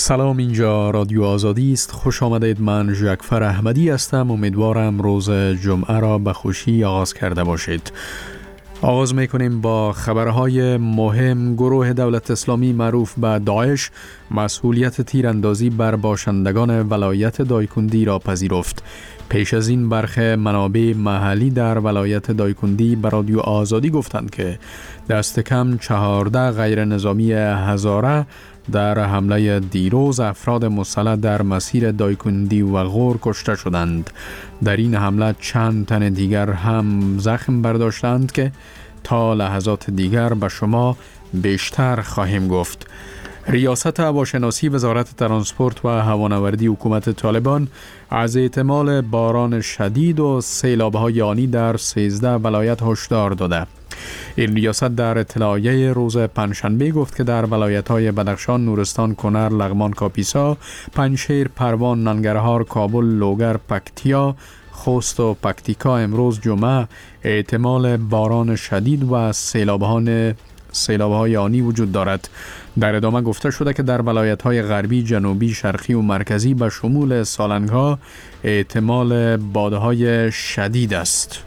سلام، اینجا رادیو آزادی است. خوش آمدید. من ژکفر احمدی هستم. امیدوارم روز جمعه را به خوشی آغاز کرده باشید. آغاز میکنیم با خبرهای مهم. گروه دولت اسلامی معروف به داعش مسئولیت تیراندازی بر باشندگان ولایت دایکندی را پذیرفت. پیش از این برخی منابع محلی در ولایت دایکندی به رادیو آزادی گفتند که دست کم 14 غیر نظامی هزاره در حمله دیروز افراد مسلح در مسیر دایکندی و غور کشته شدند. در این حمله چند تن دیگر هم زخم برداشتند که تا لحظات دیگر به شما بیشتر خواهیم گفت. ریاست هواشناسی وزارت ترانسپورت و هوانوردی حکومت طالبان از احتمال باران شدید و سیلاب‌های آنی در 13 ولایت هشدار داده. این ریاست در اطلاعیه روز پنجشنبه گفت که در ولایت‌های بدخشان، نورستان، کنر، لغمان، کاپیسا، پنجشیر، پروان، ننگرهار، کابل، لوگر، پکتیا، خوست و پکتیکا امروز جمعه احتمال باران شدید و سیلاب‌های آنی وجود دارد. در ادامه گفته شده که در ولایت‌های غربی، جنوبی، شرقی و مرکزی به شمول سالنگ‌ها احتمال بادهای شدید است.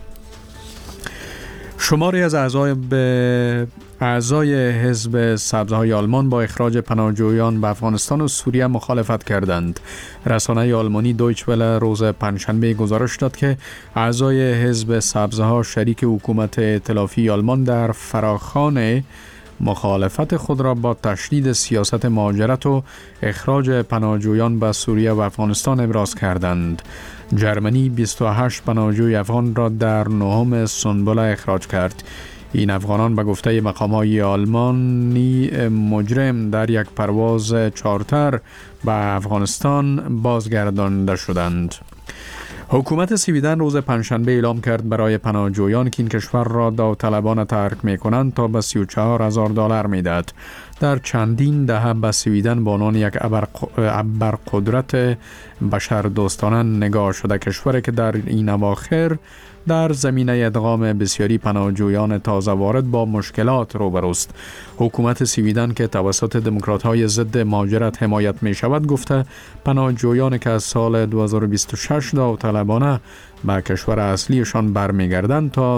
شماری از اعضای حزب سبزهای آلمان با اخراج پناهجویان به افغانستان و سوریه مخالفت کردند. رسانه آلمانی دویچ وله روز پنجشنبه گزارش داد که اعضای حزب سبزها شریک حکومت ائتلافی آلمان در فراخوان مخالفت خود را با تشدید سیاست مهاجرت و اخراج پناهجویان به سوریه و افغانستان ابراز کردند. جرمنی 28 پناهجوی افغان را در نهم سنبله اخراج کرد. این افغانان به گفته مقام‌های آلمانی مجرم در یک پرواز چارتر به افغانستان بازگردانده شدند. حکومت سویدن روز پنجشنبه اعلام کرد برای پناهجویان که این کشور را داوطلبانه ترک می‌کنند تا به $34,000 می‌دهد. در چندین دهه به سویدن به عنوان یک ابرقدرت بشردوستانه نگاه شده، کشوری که در این اواخر در زمینه ادغام بسیاری پناهجویان تازه وارد با مشکلات روبروست. حکومت سویدن که توسط دموکرات‌های ضد مهاجرت حمایت می شود گفته پناهجویان که از سال 2026 داوطلبانه به کشور اصلیشان برمیگردند تا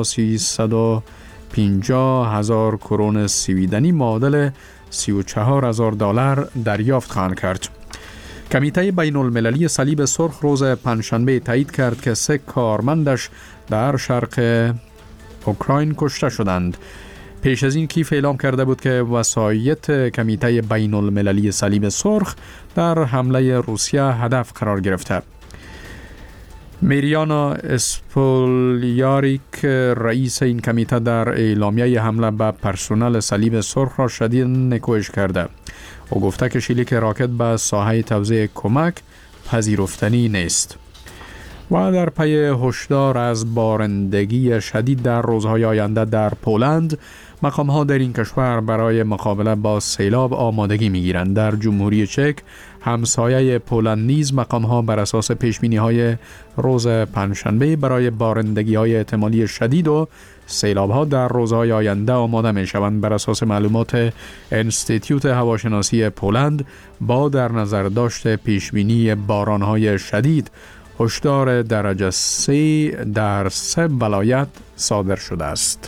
$350,000 کرون سویدنی معادل $34,000 دریافت خواهند کرد. کمیته بین المللی صلیب سرخ روز پنجشنبه تایید کرد که 3 کارمندش در شرق اوکراین کشته شدند. پیش از این کیف اعلام کرده بود که وسایط کمیته بین المللی صلیب سرخ در حمله روسیه هدف قرار گرفته. میریانا اسپولیاریک رئیس این کمیته در اعلامیه حمله به پرسنل صلیب سرخ را شدید نکوهش کرده. او گفته که شلیک راکت به ساحه توزیع کمک پذیرفتنی نیست. و در پی هشدار از بارندگی شدید در روزهای آینده در پولند، مقام‌ها در این کشور برای مقابله با سیلاب آمادگی می‌گیرند. در جمهوری چک، همسایه پولند نیز مقام‌ها بر اساس پیش‌بینی‌های روز پنجشنبه برای بارندگی‌های احتمالی شدید و سیلاب‌ها در روزهای آینده آماده می‌شوند. بر اساس معلومات انستیتیوت هواشناسی پولند، با در نظر داشت پیش‌بینی باران‌های شدید، هشدار درجه 3 در 3 ولایت صادر شده است.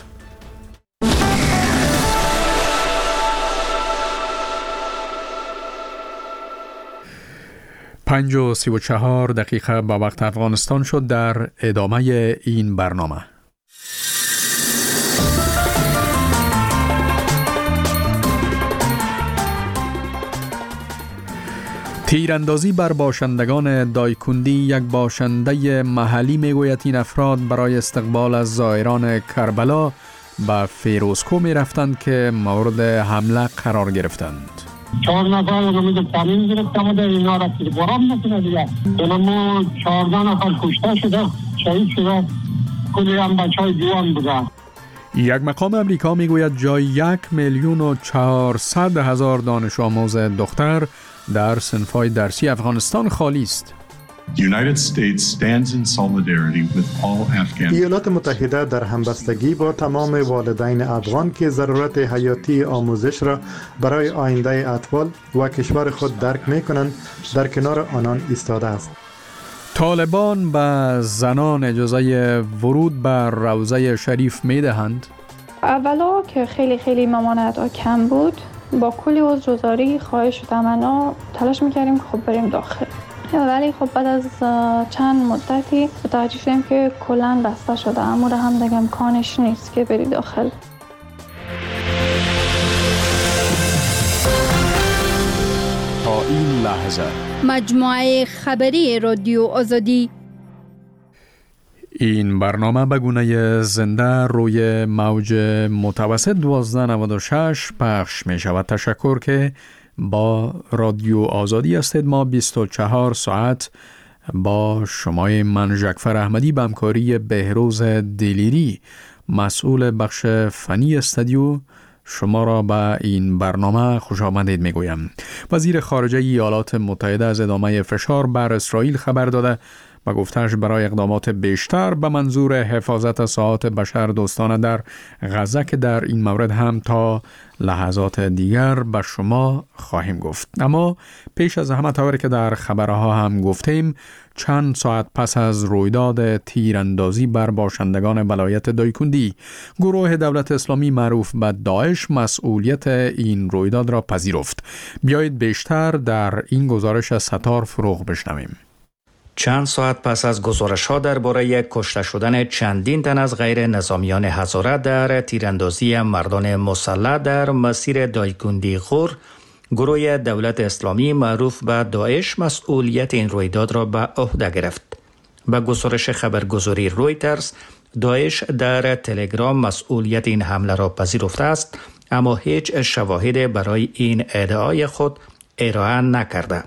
5:34 به وقت افغانستان شد. در ادامه این برنامه تیراندازی بر باشندگان دایکندی. یک باشنده محلی میگوید این افراد برای استقبال از زائران کربلا به فیروزکو می رفتند که مورد حمله قرار گرفتند. 4 نفر رو پایین گرفتم و اینا را که برام نکنه دیگه. ما 14 نفر کشته شده، شهید شده، کلی هم بچه های دیوان بودن. یک مقام امریکا میگوید جای 1,400,000 دانش آموز دختر در صنف‌های درسی افغانستان خالی است. ایالات متحده در همبستگی با تمام والدین افغان که ضرورت حیاتی آموزش را برای آینده اطفال و کشور خود درک می‌کنند در کنار آنان ایستاده است. طالبان به زنان اجازه ورود به روضه شریف می‌دهند؟ اولا که خیلی ممانعت کم بود، با کلی عذرگزاری خواهش و تمنا تلاش می‌کردیم که خب بریم داخل، ولی خب بعد از چند مدتی متوجه شدیم که کلاً بسته شده، اما هم دیگه امکانش نیست که بری داخل. تا این لحظه مجموعه خبری رادیو آزادی. این برنامه به گونه زنده روی موج متوسط 1296 پخش می شود. تشکر که با رادیو آزادی هستید. ما 24 ساعت با شمای من ژکفر احمدی به همکاری بهروز دلیری مسئول بخش فنی استودیو شما را به این برنامه خوش آمدید می گویم. وزیر خارجه ایالات متحده از ادامه فشار بر اسرائیل خبر داده و گفتش برای اقدامات بیشتر به منظور حفاظت ساعات بشر دوستانه در غزه که در این مورد هم تا لحظات دیگر به شما خواهیم گفت. اما پیش از همه طوری که در خبرها هم گفتیم، چند ساعت پس از رویداد تیراندازی بر باشندگان ولایت دایکندی، گروه دولت اسلامی معروف به داعش مسئولیت این رویداد را پذیرفت. بیایید بیشتر در این گزارش از ستار فروغ بشنویم. چند ساعت پس از گزارش‌ها درباره کشته شدن چندین تن از غیر نظامیان هزاره در تیراندازی مردان مسلح در مسیر دایکندی غور، گروه دولت اسلامی معروف به داعش مسئولیت این رویداد را به عهده گرفت. به گزارش خبرگزاری رویترز، داعش در تلگرام مسئولیت این حمله را پذیرفته است، اما هیچ شواهد برای این ادعای خود ارائه نکرده.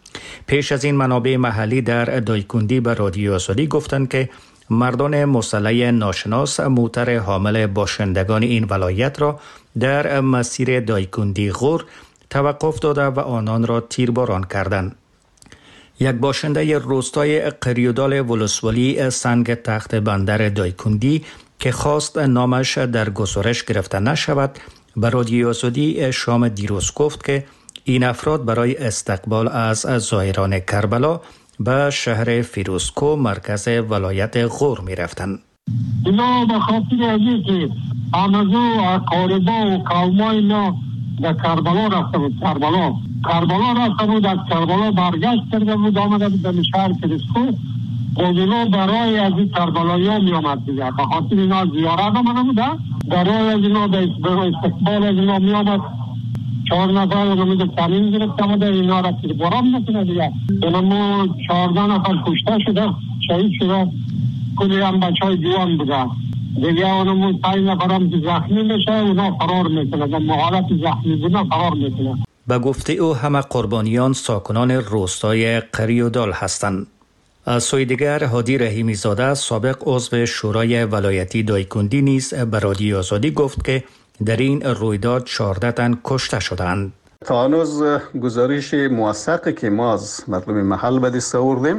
پیش از این منابع محلی در دایکندی به رادیو آزادی گفتند که مردان مسلح ناشناس موتر حامل باشندگان این ولایت را در مسیر دایکندی غور توقف داده و آنان را تیرباران کردند. یک باشنده روستای قریودال ولسوالی سنگ تخت بندر دایکندی که خواست نامش در گزارش گرفته نشود، به رادیو آزادی شام دیروز گفت که این افراد برای استقبال از زائران کربلا به شهر فیروزکو مرکز ولایت غور می رفتند. اینا به خاطر ازی که آمزو قاربا و قومای اینا در کربلا رفته بود. کربلا رفته بود، از کربلا برگشت کرده بود، آمده بود به شهر فیروزکو. اینا برای از این کربلایی ها می آمد دیگه، به خاطر اینا زیارت آمده بوده، برای از اینا به استقبال از اینا می آمد. 4 نفر رو تعلیم گرفتم و اینا را که برام نکنه دیگه. ما 14 نفر کشته شده، شهید شده، کلی هم بچه های جوان بوده دیگه. اونمون 5 نفر هم که زخمی میشه اونا فرار میکنه، در حالت زخمی بودن فرار میکنه. به گفته او همه قربانیان ساکنان روستای قریودال هستند. از سوی دیگر هادی رحیمی زاده سابق عضو شورای ولایتی دایکندی نیز به رادیو آزادی گفت که در این رویداد 14 تن کشته شدند. تا هنوز گزارش موثقی که ما از مردم محل به دست آوردیم،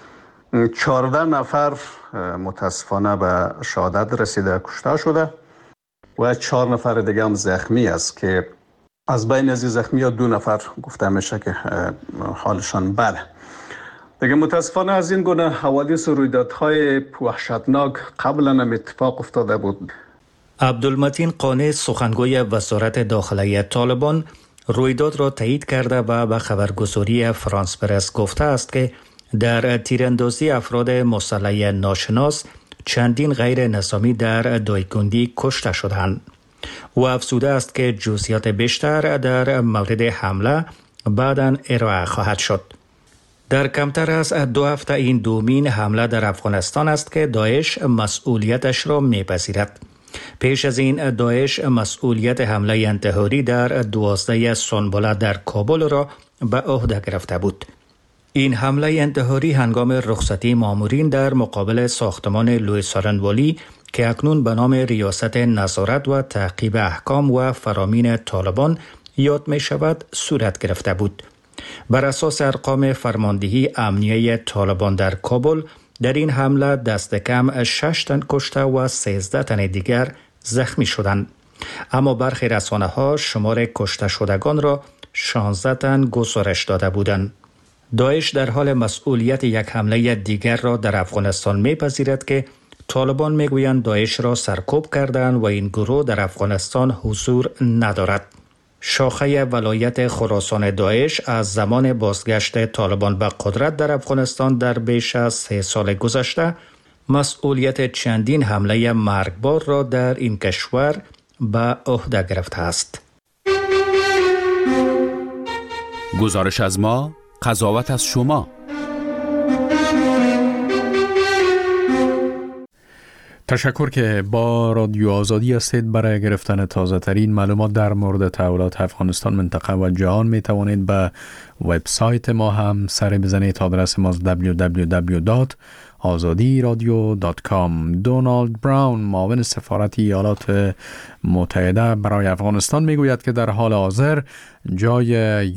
14 نفر متاسفانه به شهادت رسیده کشته شده و 4 نفر دیگه هم زخمی است که از بین از زخمی ها 2 نفر گفته میشه که حالشان بده. دیگه متاسفانه از این گونه حوادث و رویدادهای وحشتناک قبلا هم اتفاق افتاده بود. عبدالمتین قانع سخنگوی وزارت داخلی طالبان رویداد را تایید کرده و به خبرگزاری فرانس پرس گفته است که در تیراندازی افراد مسلح ناشناس چندین غیر نظامی در دایکندی کشته شدند. او افزوده است که جزئیات بیشتر در مورد حمله بعداً ارائه خواهد شد. در کمتر از 2 هفته این دومین حمله در افغانستان است که داعش مسئولیتش را میپذیرد. پیش از این داعش مسئولیت حمله انتحاری در 12 سنبله در کابل را به عهده گرفته بود. این حمله انتحاری هنگام رخصتی مامورین در مقابل ساختمان لوی سارنوالی که اکنون به نام ریاست نظارت و تعقیب احکام و فرامین طالبان یاد می شود صورت گرفته بود. بر اساس ارقام فرماندهی امنیه طالبان در کابل، در این حمله دست کم 6 تن کشته و 13 تن دیگر زخمی شدند. اما برخی رسانه‌ها شمار کشته شدگان را 16 تن گزارش داده بودند. داعش در حال مسئولیت یک حمله دیگر را در افغانستان می‌پذیرد که طالبان میگویند داعش را سرکوب کردند و این گروه در افغانستان حضور ندارد. شاخه ولایت خراسان داعش از زمان بازگشت طالبان به قدرت در افغانستان در بیش از 3 سال گذشته مسئولیت چندین حمله مرگبار را در این کشور به عهده گرفته است. گزارش از ما، قضاوت از شما. تشکر که با رادیو آزادی هستید. برای گرفتن تازه ترین معلومات در مورد تحولات افغانستان، منطقه و جهان می توانید به وبسایت ما هم سر بزنید. آدرس ما www.azadiradio.com. دونالد براون، معاون سفارت ایالات متحده برای افغانستان، می گوید که در حال حاضر جای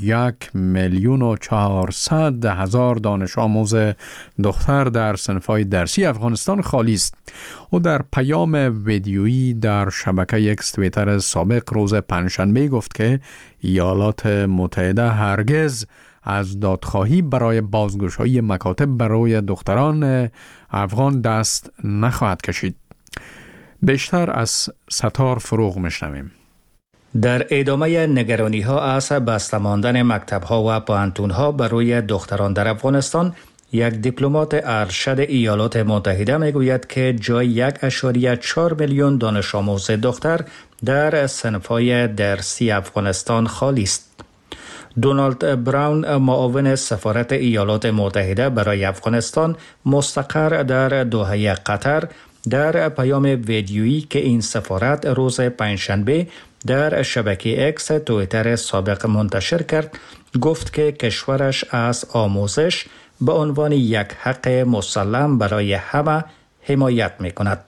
1,400,000 دانش آموز دختر در صنف‌های درسی افغانستان خالی است. او در پیام ویدیویی در شبکه اکس توییتر سابق روز پنجشنبه گفت که ایالات متحده هرگز از دادخواهی برای بازگشایی مکاتب برای دختران افغان دست نخواهد کشید. بیشتر از ستار فروغ میشنویم. در ادامه نگرانی‌ها از بسته ماندن مکتب‌ها و پوهنتون‌ها برای دختران در افغانستان، یک دیپلمات ارشد ایالات متحده میگوید که جای 1.4 میلیون دانش آموز دختر در صنف‌های درسی افغانستان خالی است. دونالد براون، معاون سفارت ایالات متحده برای افغانستان مستقر در دوحه قطر، در پیام ویدیویی که این سفارت روز پنجشنبه در شبکه اکس توییتر سابق منتشر کرد، گفت که کشورش از آموزش به عنوان یک حق مسلم برای همه حمایت می‌کند.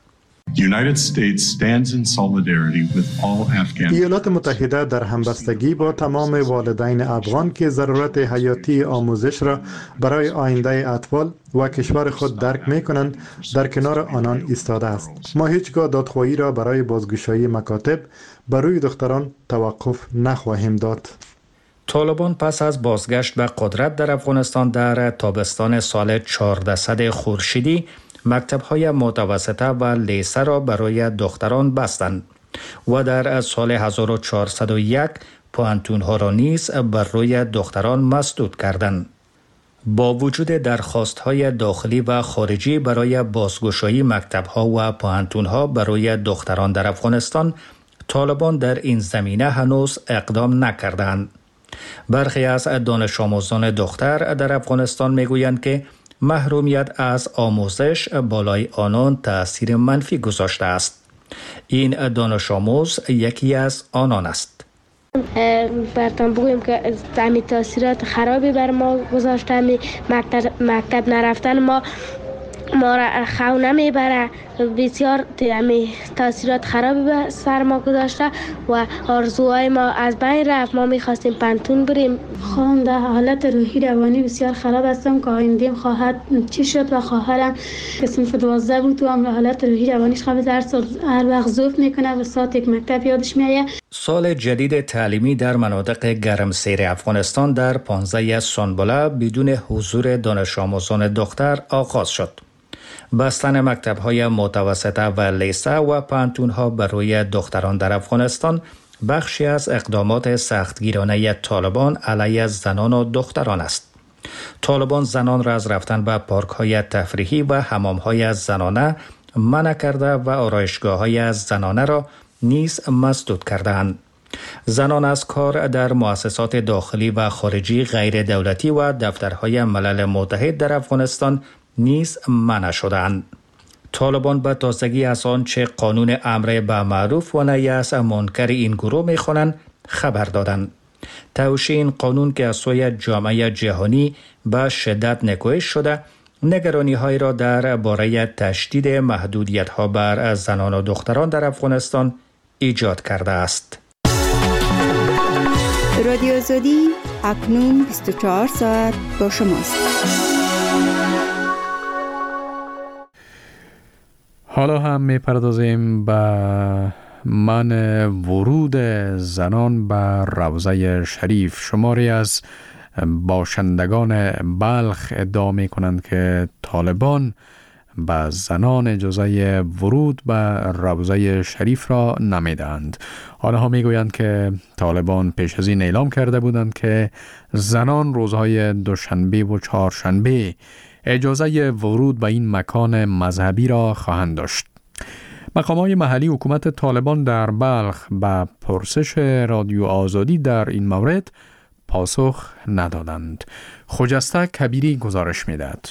ایالات متحده در همبستگی با تمام والدین افغان که ضرورت حیاتی آموزش را برای آینده اطفال و کشور خود درک می کنند، در کنار آنان ایستاده است. ما هیچگاه دادخواهی را برای بازگشایی مکاتب برای دختران توقف نخواهیم داد. طالبان پس از بازگشت به قدرت در افغانستان در تابستان سال 1400 خورشیدی مکتب‌های متوسطه و لیسه را برای دختران بستند و در سال 1401 پوهنتون‌ها را نیز بر روی دختران مسدود کردند. با وجود درخواست‌های داخلی و خارجی برای بازگشایی مکتب‌ها و پوهنتون‌ها برای دختران در افغانستان، طالبان در این زمینه هنوز اقدام نکردند. برخی از دانش آموزان دختر در افغانستان میگویند که محرومیت از آموزش بالای آنان تأثیر منفی گذاشته است. این دانش آموز یکی از آنان است. براتون بگویم که همین تأثیرات خرابی بر ما گذاشته. مکتب نرفتن ما را خو نمیبره، بسیار تاثیرات خرابی به سر ما گذاشته و آرزوهای ما از بین رفت. ما میخواستیم پنتون بریم. خواهم در حالت روحی روانی بسیار خراب هستم که آیندیم خواهد چی شد و خواهرم که صنف 12 بود و هم حالت روحی روانیش خواهد هر وقت ضعف میکنه و ساعت یک مکتب یادش میآید. سال جدید تعلیمی در مناطق گرمسیر افغانستان در 15 سنبله بدون حضور دانش آموزان دختر آغاز شد. بستن مکتب‌های متوسطه و لیسه و پوهنتون‌ها برای دختران در افغانستان بخشی از اقدامات سختگیرانه طالبان علیه زنان و دختران است. طالبان زنان را از رفتن به پارک‌های تفریحی و حمام‌های زنانه منع کرده و آرایشگاه‌های زنانه را نیز مسدود کردند. زنان از کار در مؤسسات داخلی و خارجی غیر دولتی و دفترهای ملل متحد در افغانستان نیز منع شدند. طالبان به تازگی از آنچه قانون امر به معروف و نهی از منکر این گروه می‌خوانند خبر دادند. توشیح این قانون که از سوی جامعه جهانی به شدت نکوهش شده، نگرانی‌های را درباره تشدید محدودیت‌ها بر زنان و دختران در افغانستان ایجاد کرده است. رادیو آزادی اکنون 24 ساعت با شماست. حالا هم می‌پردازیم به منع ورود زنان به روضه شریف. شماری از باشندگان بلخ ادعا می‌کنند که طالبان به زنان اجازه ورود به روضه شریف را نمیدهند. آنها میگویند که طالبان پیش از این اعلام کرده بودند که زنان روزهای دوشنبه و چهارشنبه اجازه ورود به این مکان مذهبی را خواهند داشت. مقامات محلی حکومت طالبان در بلخ به پرسش رادیو آزادی در این مورد پاسخ ندادند. خجسته کبیری گزارش می‌دهد.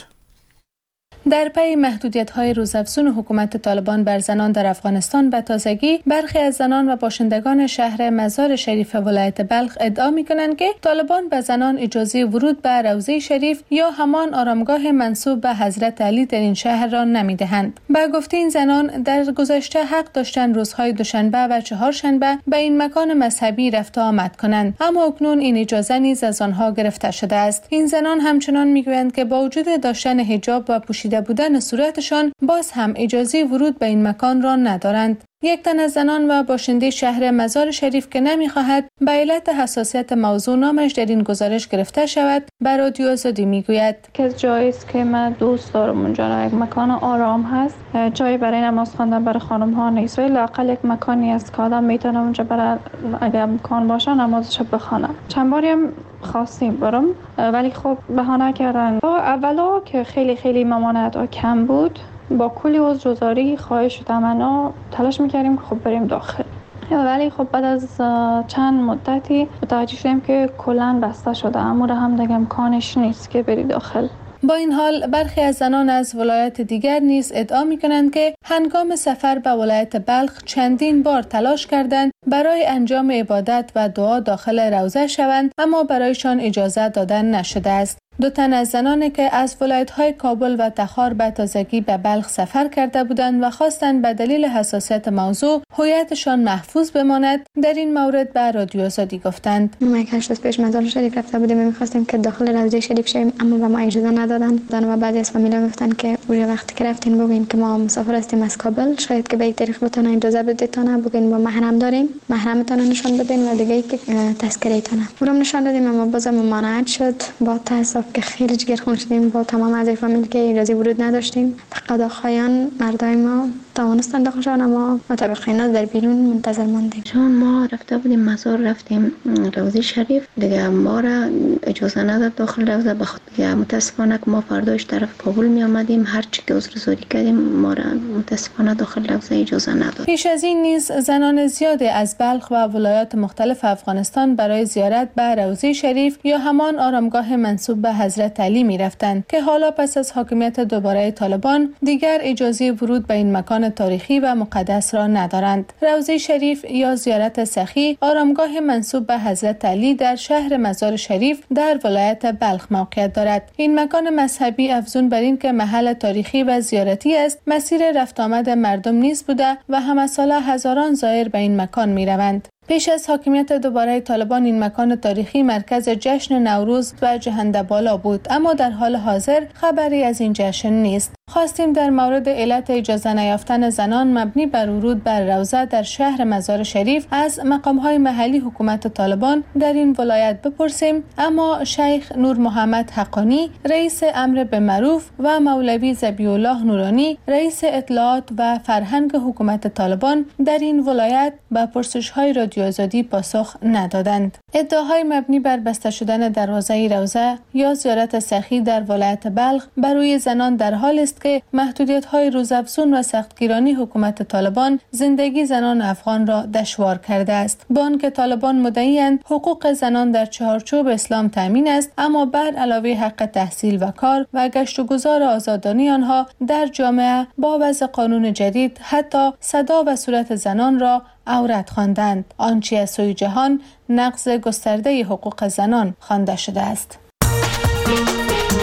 در پی محدودیت‌های روزافزون حکومت طالبان بر زنان در افغانستان به تازگی برخی از زنان و باشندگان شهر مزار شریف ولایت بلخ ادعا می‌کنند که طالبان به زنان اجازه ورود به روضه شریف یا همان آرامگاه منسوب به حضرت علی در این شهر را نمی‌دهند. به گفته این زنان در گذشته حق داشتند روزهای دوشنبه و چهارشنبه به این مکان مذهبی رفت و آمد کنند، اما اکنون این اجازه نیز از آنها گرفته شده است. این زنان همچنان می‌گویند که با وجود داشتن حجاب و پوشیده بودن صورتشان باز هم اجازه ورود به این مکان را ندارند. یک تن از زنان و باشنده شهر مزار شریف که نمی‌خواهد به علت حساسیت موضوع نامش در این گزارش گرفته شود به رادیو آزادی میگوید که جایی است که من دوست دارم اونجا یک مکان آرام هست، جایی برای نماز خواندن برای خانم ها نیست، ولی لااقل یک مکانی است که آدم میتونه اونجا برای اگر امکان باشه نمازش بخونه. چند باری هم خواستیم برم ولی خب بهانه کردن. اولا که خیلی ممانعت کم بود، با کلی عذرگزاری خواهش و تمنا تلاش میکردیم که خب بریم داخل، ولی خب بعد از چند مدتی متوجه شدیم که کلاً بسته شده، اما هم دیگه امکانش نیست که بری داخل. با این حال برخی از زنان از ولایت دیگر نیز ادعا می‌کنند که هنگام سفر به ولایت بلخ چندین بار تلاش کردند برای انجام عبادت و دعا داخل روضه شوند، اما برایشان اجازه دادن نشده است. دو تن از زنانی که از ولایت‌های کابل و تخار به تازگی به بلخ سفر کرده بودند و خواستند به دلیل حساسیت موضوع هویتشان محفوظ بماند در این مورد به رادیو آزادی گفتند. ما یک 8 روز پیش مزار شریف رفته بودیم و می‌خواستیم که داخل روضه شریف شویم، اما به ما اجازه ندادند. و بعضی از فامیلا گفتن که اون وقتی که رفتین بگین که ما مسافر هستیم از کابل، شاید که به این طریق بتونه اجازه بدیتونه، بگین با محرم داریم، محرمتون نشان بدین و دیگه که تذکره‌تون. اونم نشان دادیم اما بازم ممانعت شد. با تاسف که خیلی جگرخون شدیم، با تمام اعضای فامیل که اجازه ورود نداشتیم. قضاخوایان مردای ما توانستند داخل شوند، اما متابقین در بیرون منتظر ماندیم. چون ما رفته بودیم مزار، رفتیم روضه شریف، دیگه ما را اجازه نداد داخل روضه. بخاطر متاسفانه که ما فرداش طرف کابل می آمدیم، هر چی که عذرگزاری کردیم ما را متاسفانه داخل روضه اجازه نداد. پیش از این نیز زنان زیادی از بلخ و ولایات مختلف افغانستان برای زیارت به روضه شریف یا همان آرامگاه منسوب به حضرت علی می رفتند که حالا پس از حاکمیت دوباره طالبان دیگر اجازه ورود به این مکان تاریخی و مقدس را ندارند. روضه شریف یا زیارت سخی آرامگاه منسوب به حضرت علی در شهر مزار شریف در ولایت بلخ موقعیت دارد. این مکان مذهبی افزون بر این که محل تاریخی و زیارتی است، مسیر رفت آمد مردم نیز بوده و همه ساله هزاران زائر به این مکان می روند. پیش از حاکمیت دوباره طالبان این مکان تاریخی مرکز جشن نوروز و جهندبالا بود، اما در حال حاضر خبری از این جشن نیست. خواستیم در مورد علت اجازه نیافتن زنان مبنی بر ورود بر روضه در شهر مزار شریف از مقام‌های محلی حکومت طالبان در این ولایت بپرسیم، اما شیخ نور محمد حقانی رئیس امر بالمعروف و مولوی ذبیح الله نورانی رئیس اطلاعات و فرهنگ حکومت طالبان در این ولایت به پرسش‌های رادیو آزادی پاسخ ندادند. ادعاهای مبنی بر بسته شدن دروازه روضه یا زیارت سخی در ولایت بلخ بر روی زنان در حال است که محدودیت‌های روزافزون و سختگیرانی حکومت طالبان زندگی زنان افغان را دشوار کرده است. با آنکه طالبان مدعی‌اند حقوق زنان در چهارچوب اسلام تامین است، اما بر علاوه حق تحصیل و کار و گشت و گذار آزادانه آنها در جامعه با وضع قانون جدید حتی صدا و صورت زنان را عورت خواندند، آنچه از سوی جهان نقض گسترده حقوق زنان خوانده شده است.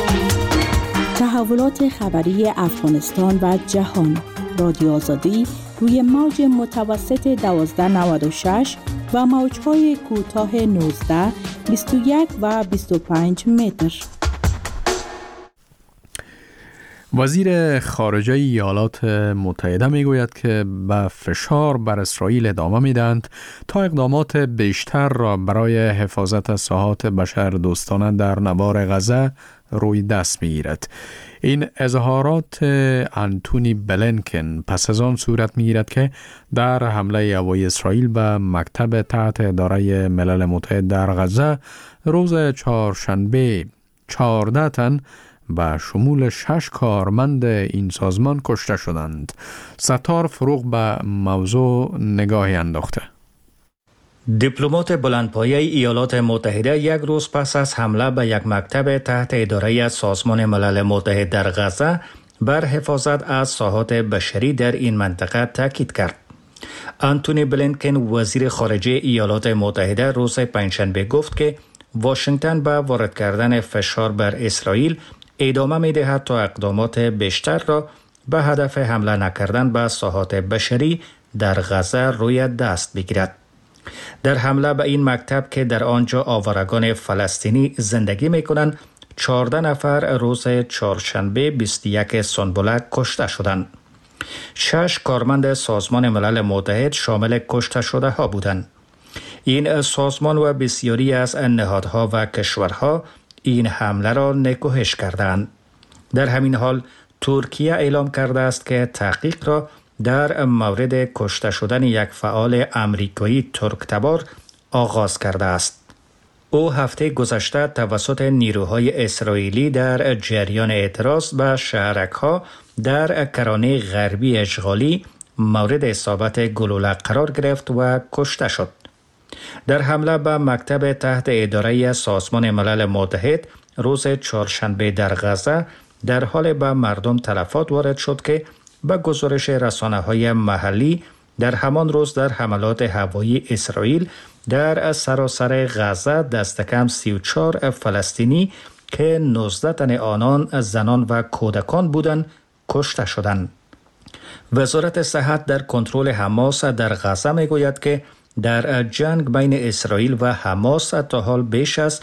تحولات خبری افغانستان و جهان. رادیو آزادی روی موج متوسط 1296 و موج‌های کوتاه 19، 21 و 25 متر. وزیر خارجه ایالات متحده میگوید که به فشار بر اسرائیل ادامه میدهند تا اقدامات بیشتر را برای حفاظت از ساحات بشر دوستانه در نوار غزه روی دست میگیرد. این اظهارات آنتونی بلینکن پس از آن صورت میگیرد که در حمله هوایی اسرائیل به مکتب تحت اداره ملل متحد در غزه روز چهارشنبه 14 تن به شمول 6 کارمند این سازمان کشته شدند. ستار فروغ به موضوع نگاهی انداخته. دیپلمات بلندپایه ایالات متحده یک روز پس از حمله به یک مکتب تحت اداره سازمان ملل متحد در غزه بر حفاظت از ساحات بشری در این منطقه تاکید کرد. آنتونی بلینکن وزیر خارجه ایالات متحده روز پنجشنبه گفت که واشنگتن به وارد کردن فشار بر اسرائیل ادامه می‌دهد تا اقدامات بیشتر را به هدف حمله نکردن به ساحات بشری در غزه روی دست بگیرد. در حمله به این مکتب که در آنجا آوارگان فلسطینی زندگی می‌کنند، 14 نفر روز چهارشنبه 21 سنبله کشته شدند. 6 کارمند سازمان ملل متحد شامل کشته شده ها بودند. این سازمان و بسیاری از نهادها و کشورها این حمله را نکوهش کردند. در همین حال ترکیه اعلام کرده است که تحقیق را در مورد کشته شدن یک فعال آمریکایی ترک‌تبار آغاز کرده است. او هفته گذشته توسط نیروهای اسرائیلی در جریان اعتراض به شهرک‌ها در کرانه غربی اشغالی مورد اصابت گلوله قرار گرفت و کشته شد. در حمله به مکتب تحت اداره سازمان ملل متحد روز چهارشنبه در غزه در حال به مردم تلفات وارد شد که به گزارش رسانه‌های محلی در همان روز در حملات هوایی اسرائیل در سراسر غزه دست کم 34 فلسطینی که 19 تن آنان زنان و کودکان بودند کشته شدند. وزارت صحت در کنترل حماس در غزه میگوید که در جنگ بین اسرائیل و حماس تا حال بیش از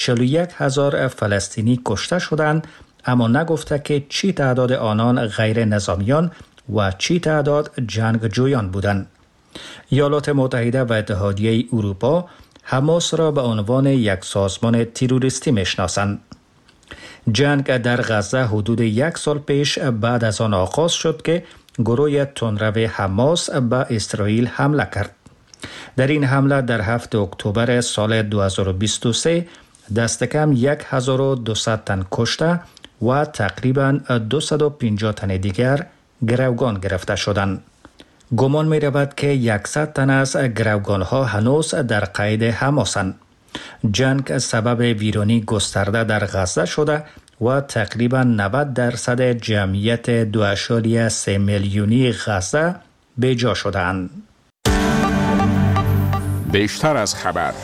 41,000 فلسطینی کشته شدند، اما نگفته که چی تعداد آنان غیر نظامیان و چی تعداد جنگجویان بودند. ایالات متحده و اتحادیه اروپا حماس را به عنوان یک سازمان تروریستی میشناسند. جنگ در غزه حدود 1 سال پیش بعد از آن آغاز شد که گروه تندرو حماس به اسرائیل حمله کرد. در این حمله در 7 اکتبر سال 2023 دست کم 1200 تن کشته و تقریباً 250 تن دیگر گروگان گرفته شدند. گمان می رود که 100 تن از گروگان ها هنوز در قید حماسند. جنگ سبب ویرانی گسترده در غزه شده و تقریباً 90% جمعیت 2.3 میلیونی غزه بیجا شدند. بیشتر از خبر.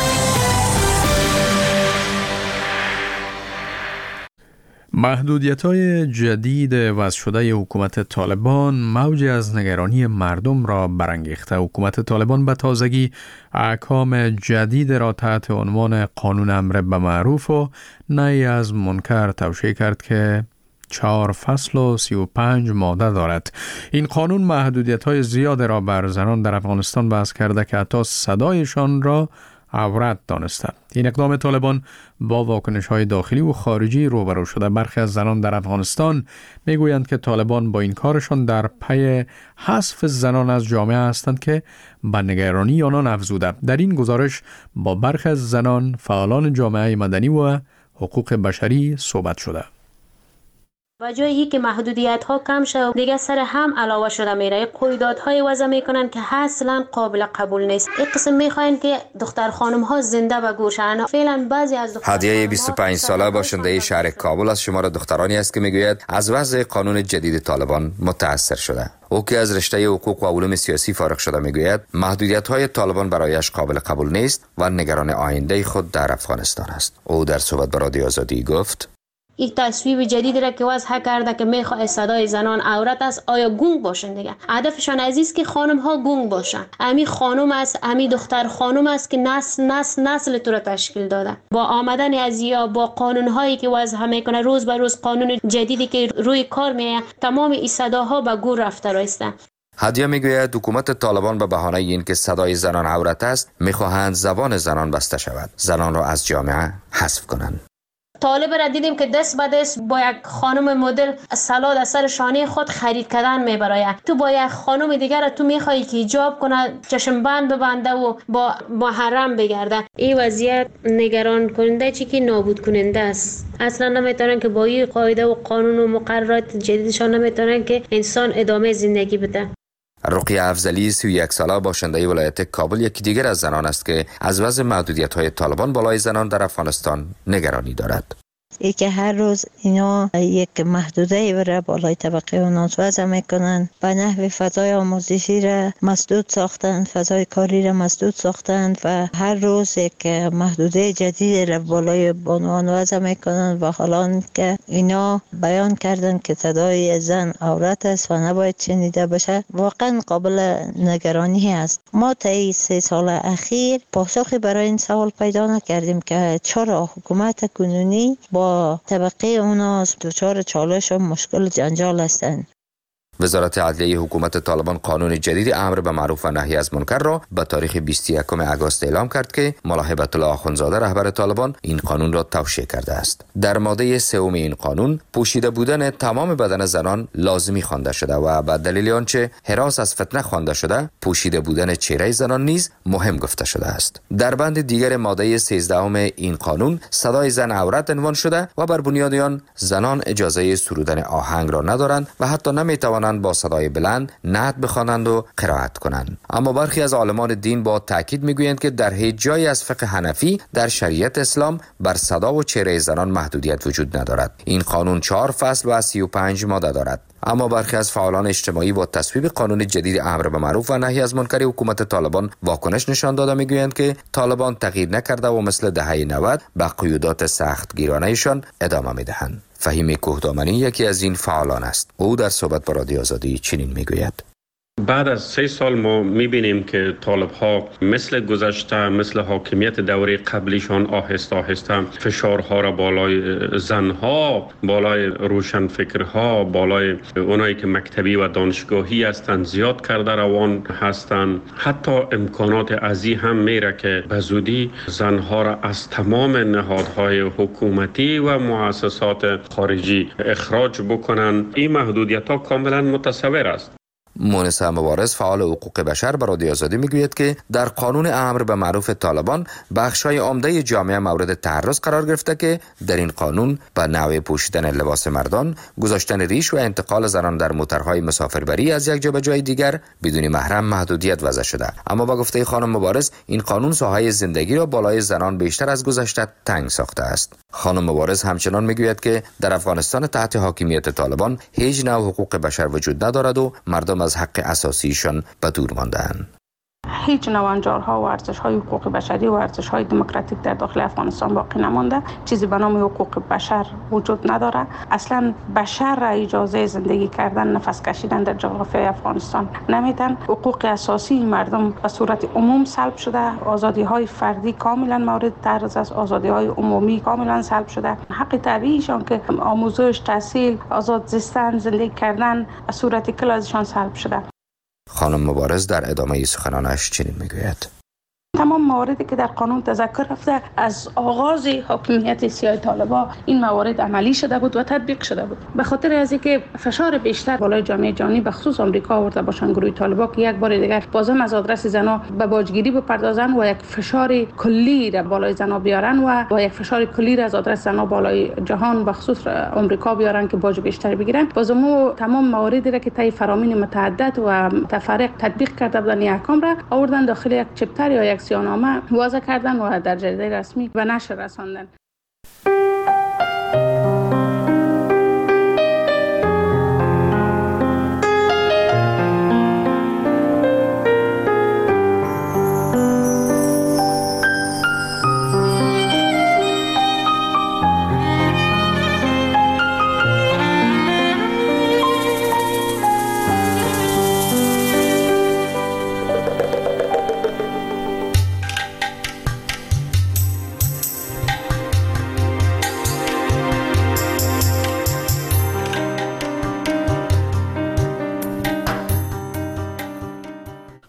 محدودیت‌های جدید وضع شده حکومت طالبان موجی از نگرانی مردم را برانگیخته. حکومت طالبان به تازگی احکام جدید را تحت عنوان قانون امر بالمعروف و نهی از منکر توشیح کرد که 4 فصل و 35 ماده دارد. این قانون محدودیت‌های زیاد را بر زنان در افغانستان وضع کرده که حتی صدایشان را عورت دانسته. این اقدام طالبان با واکنش‌های داخلی و خارجی روبرو شده. برخی از زنان در افغانستان میگویند که طالبان با این کارشان در پی حذف زنان از جامعه هستند که به نگرانی آنان افزوده. در این گزارش با برخی از زنان، فعالان جامعه مدنی و حقوق بشری صحبت شده. و جایی که محدودیت ها کم شد دیگه سر هم علاوه شده میره، قیودات وضع میکنن که اصلا قابل قبول نیست. این قسم میخواین که دختر خانم ها زنده و گوشن. فعلا بعضی از هدیه 25 ساله باشنده شهر کابل از شمار دخترانی است که میگوید از وضع قانون جدید طالبان متاثر شده. او که از رشته حقوق و علوم سیاسی فارغ شده میگوید محدودیت های طالبان برایش قابل قبول نیست و نگران آینده خود در افغانستان است. او در صحبت با رادیو آزادی گفت: این تصویب جدید را که وضع کرده که میخواد صدای زنان عورت است، آیا گونگ باشن دیگه. هدفشان عزیز که خانم ها گونگ باشن. امی خانم است، امی دختر خانم است که نسل تو را تشکیل داده. با آمدن از یا با قانون هایی که وضع میکنه، روز به روز قانون جدیدی که روی کار میه، تمام این صداها به گور رفته رایسته. هدیه میگوید حکومت طالبان به بهانه اینکه صدای زنان عورت است میخواهند زبان زنان بسته شود، زنان را از جامعه حذف کنند. طالب را دیدیم که دست به دست با یک خانم مدل سالاد از سر شانه خود خرید کردن میبراید. تو با یک خانم دیگر تو میخوایی که حجاب کنه، چشم بند ببنده و با محرم بگرده. این وضعیت نگران کننده چی که نابود کننده است. اصلا نمیتونن که با این قاعده و قانون و مقررات جدیدشان نمیتونن که انسان ادامه زندگی بده. رقیه افضلی 31 ساله باشنده ولایت کابل یکی دیگر از زنان است که از وضع محدودیت‌های طالبان بالای زنان در افغانستان نگرانی دارد. ای که هر روز اینا یک محدوده را بالای طبقه اونان وضع میکنن، به نحو فضای آموزشی را مسدود ساختند، فضای کاری را مسدود ساختند و هر روز یک محدوده جدید را بالای بانوان وضع میکنند و حالا که اینا بیان کردند که صدای زن عورت است و نباید شنیده بشه، واقعا قابل نگرانی است. ما طی 3 سال اخیر پاسخی برای این سوال پیدا نکردیم که چرا حکومت کنونی با طبقه اونا دچار چالش و مشکل جنجال هستند. وزارت عدلیه حکومت طالبان قانون جدید امر به معروف و نهی از منکر را به تاریخ 21 آگوست اعلام کرد که ملا هیبت الله آخوندزاده رهبر طالبان این قانون را توشیح کرده است. در ماده 3 این قانون پوشیده بودن تمام بدن زنان لازمی خوانده شده و به دلیل آنچه هراس از فتنه خوانده شده، پوشیده بودن چهره زنان نیز مهم گفته شده است. در بند دیگر ماده 13 این قانون صدای زن عورت عنوان شده و بر بنیاد آن زنان اجازه سرودن آهنگ را ندارند و حتی نمیتوانند با صدای بلند نعت بخوانند و قرائت کنند. اما برخی از عالمان دین با تاکید میگویند که در هیچ جایی از فقه حنفی در شریعت اسلام بر صدا و چهره زنان محدودیت وجود ندارد. این قانون 4 فصل و 35 ماده دارد. اما برخی از فعالان اجتماعی با تصویب قانون جدید امر به معروف و نهی از منکر حکومت طالبان واکنش نشان داده میگویند که طالبان تغییر نکرده و مثل دهه 90 به قیودات سخت گیرانه‌شان ادامه میدهند. فهیم کوهدامنی یکی از این فعالان است. او در صحبت با رادیو آزادی چنین میگوید: بعد از 3 سال ما میبینیم که طالب ها مثل گذشته، مثل حاکمیت دوره قبلیشان آهسته آهسته فشارها را بالای زنها، بالای روشنفکرها، بالای اونایی که مکتبی و دانشگاهی هستند زیاد کرده روان هستند. حتی امکانات ازی هم میره که به زودی زنها را از تمام نهادهای حکومتی و مؤسسات خارجی اخراج بکنن. این محدودیت ها کاملا متصور است. مونس مبارز فعال حقوق بشر به رادیو آزادی میگوید که در قانون امر به معروف طالبان بخش‌های عمده جامعه مورد تعرض قرار گرفته که در این قانون به نوع پوشیدن لباس مردان، گذاشتن ریش و انتقال زنان در موترهای مسافربری از یک جا به جای دیگر بدون محرم محدودیت وضع شده. اما با گفته خانم مبارز این قانون ساحه زندگی را بالای زنان بیشتر از گذشته تنگ ساخته است. خانم مبارز همچنان میگوید که در افغانستان تحت حاکمیت طالبان هیچ نوع حقوق بشر وجود ندارد و مردم از حق اساسیشان به دور مانده‌اند. هیچ نوانجارها و ارزش‌های حقوق بشری و ارزش‌های دموکراتیک در داخل افغانستان باقی نمانده. چیزی به نام حقوق بشر وجود نداره. اصلا بشر را اجازه زندگی کردن، نفس کشیدن در جغرافیای افغانستان نمیدن. حقوق اساسی مردم به صورت عموم سلب شده. آزادی‌های فردی کاملا مورد تعرض است. آزادی‌های عمومی کاملا سلب شده. حق طبیعیشان که آموزش، تحصیل، آزاد زیستن، زندگی کردن به صورت کل ازشان سلب شده. خانم مبارز در ادامه سخنانش چنین میگوید: تمام مواردی که در قانون تذکر رفته از آغاز حاکمیت سیاه طالبان این موارد عملی شده بود و تطبیق شده بود. به خاطر از اینکه فشار بیشتر بالای جامعه جهانی به خصوص آمریکا آورده باشن گروه طالبان که یک بار دیگر بازم از آدرس زنا به باجگیری بپردازن و یک فشار کلی را بالای زنا بیارن و یک فشار کلی را از آدرس زنا بالای جهان به خصوص آمریکا بیارن که باج بیشتر بگیرن. بازم تمام مواردی را که طی فرامین متعدد و متفرق تطبیق کرده بودن این احکام را آوردن داخل یک چپتر یا یک سیاهنامه وضع کردن و در جریده رسمی به نشر رساندن.